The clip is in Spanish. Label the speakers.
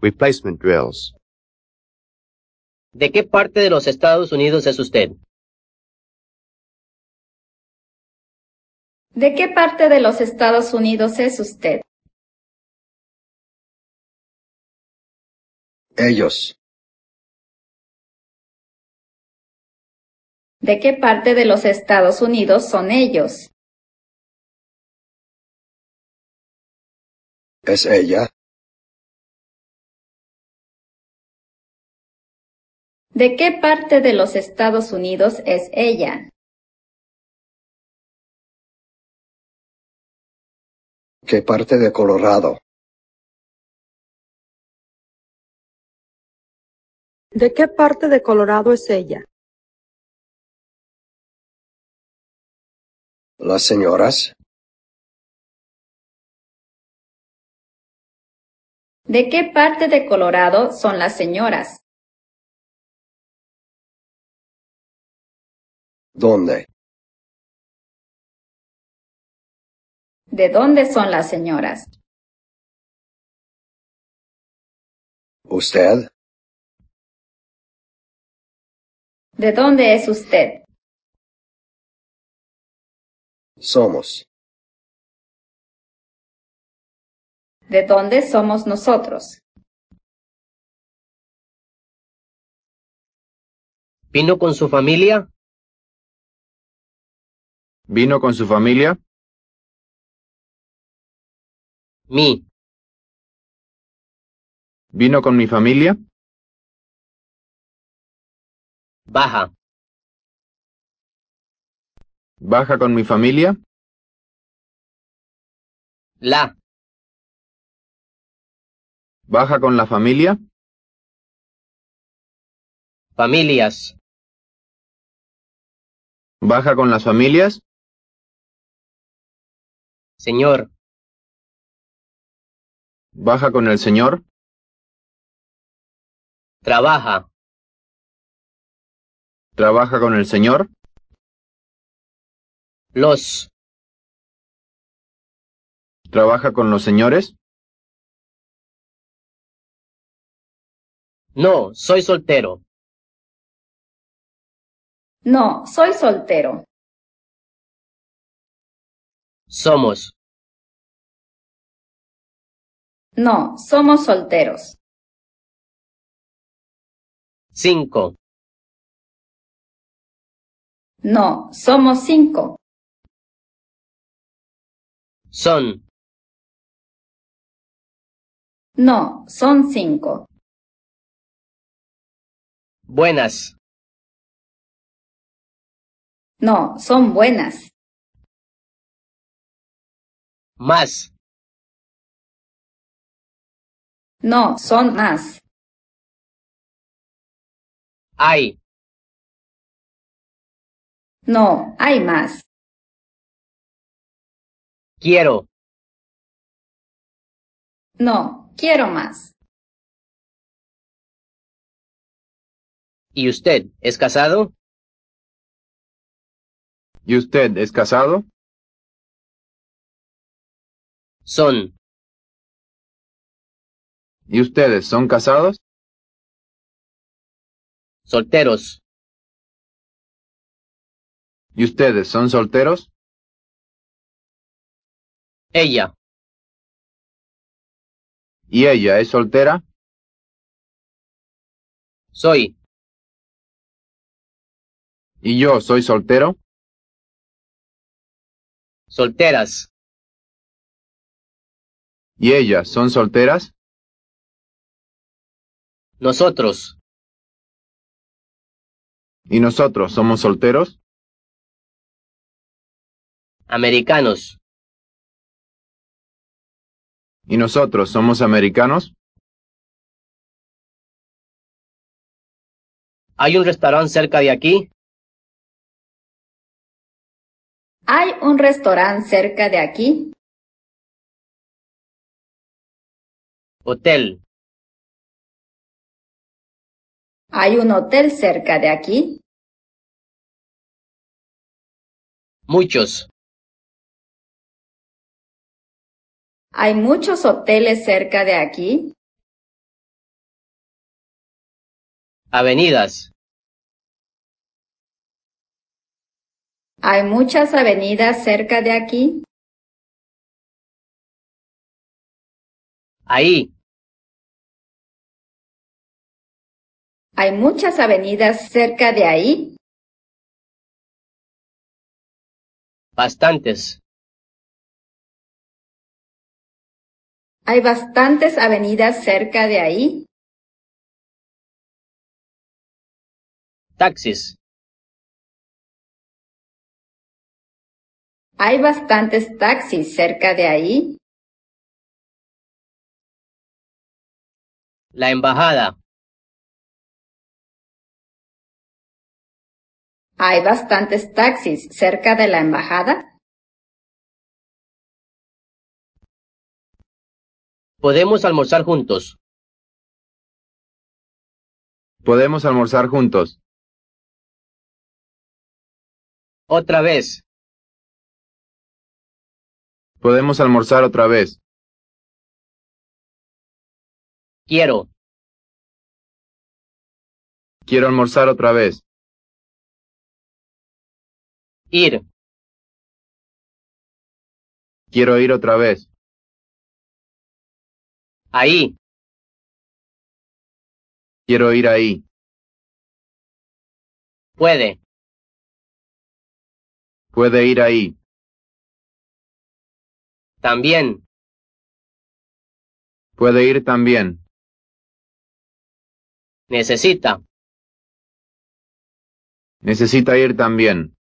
Speaker 1: Replacement drills.
Speaker 2: ¿De qué parte de los Estados Unidos es usted?
Speaker 3: ¿De qué parte de los Estados Unidos es usted?
Speaker 4: Ellos.
Speaker 3: ¿De qué parte de los Estados Unidos son ellos?
Speaker 4: Es ella.
Speaker 3: ¿De qué parte de los Estados Unidos es ella?
Speaker 4: ¿Qué parte de Colorado?
Speaker 5: ¿De qué parte de Colorado es ella?
Speaker 4: Las señoras.
Speaker 3: ¿De qué parte de Colorado son las señoras?
Speaker 4: ¿Dónde?
Speaker 3: ¿De dónde son las señoras?
Speaker 4: ¿Usted?
Speaker 3: ¿De dónde es usted?
Speaker 4: Somos.
Speaker 3: ¿De dónde somos nosotros?
Speaker 2: ¿Vino con su familia?
Speaker 6: ¿Vino con su familia?
Speaker 2: Mi.
Speaker 6: ¿Vino con mi familia?
Speaker 2: Baja.
Speaker 6: ¿Baja con mi familia?
Speaker 2: La.
Speaker 6: ¿Baja con la familia?
Speaker 2: Familias.
Speaker 6: ¿Baja con las familias?
Speaker 2: Señor.
Speaker 6: ¿Baja con el señor?
Speaker 2: Trabaja.
Speaker 6: ¿Trabaja con el señor?
Speaker 2: Los.
Speaker 6: ¿Trabaja con los señores?
Speaker 2: No, soy soltero.
Speaker 3: No, soy soltero.
Speaker 2: Somos.
Speaker 3: No, somos solteros.
Speaker 2: 5.
Speaker 3: No, somos 5.
Speaker 2: Son.
Speaker 3: No, son 5.
Speaker 2: Buenas.
Speaker 3: No, son buenas.
Speaker 2: Más.
Speaker 3: No, son más.
Speaker 2: Hay.
Speaker 3: No, hay más.
Speaker 2: Quiero.
Speaker 3: No, quiero más.
Speaker 2: ¿Y usted es casado?
Speaker 6: ¿Y usted es casado?
Speaker 2: Son.
Speaker 6: ¿Y ustedes son casados?
Speaker 2: Solteros.
Speaker 6: ¿Y ustedes son solteros?
Speaker 2: Ella.
Speaker 6: ¿Y ella es soltera?
Speaker 2: Soy.
Speaker 6: ¿Y yo soy soltero?
Speaker 2: Solteras.
Speaker 6: ¿Y ellas son solteras?
Speaker 2: Nosotros.
Speaker 6: ¿Y nosotros somos solteros?
Speaker 2: Americanos.
Speaker 6: ¿Y nosotros somos americanos?
Speaker 2: ¿Hay un restaurante cerca de aquí?
Speaker 3: ¿Hay un restaurante cerca de aquí?
Speaker 2: Hotel.
Speaker 3: ¿Hay un hotel cerca de aquí?
Speaker 2: Muchos.
Speaker 3: ¿Hay muchos hoteles cerca de aquí?
Speaker 2: Avenidas.
Speaker 3: ¿Hay muchas avenidas cerca de aquí?
Speaker 2: Ahí.
Speaker 3: ¿Hay muchas avenidas cerca de ahí?
Speaker 2: Bastantes.
Speaker 3: ¿Hay bastantes avenidas cerca de ahí?
Speaker 2: Taxis.
Speaker 3: ¿Hay bastantes taxis cerca de ahí?
Speaker 2: La embajada.
Speaker 3: ¿Hay bastantes taxis cerca de la embajada?
Speaker 2: Podemos almorzar juntos.
Speaker 6: Podemos almorzar juntos.
Speaker 2: Otra vez.
Speaker 6: Podemos almorzar otra vez.
Speaker 2: Quiero.
Speaker 6: Quiero almorzar otra vez.
Speaker 2: Ir.
Speaker 6: Quiero ir otra vez.
Speaker 2: Ahí.
Speaker 6: Quiero ir ahí.
Speaker 2: Puede.
Speaker 6: Puede ir ahí.
Speaker 2: También.
Speaker 6: Puede ir también.
Speaker 2: Necesita.
Speaker 6: Necesita ir también.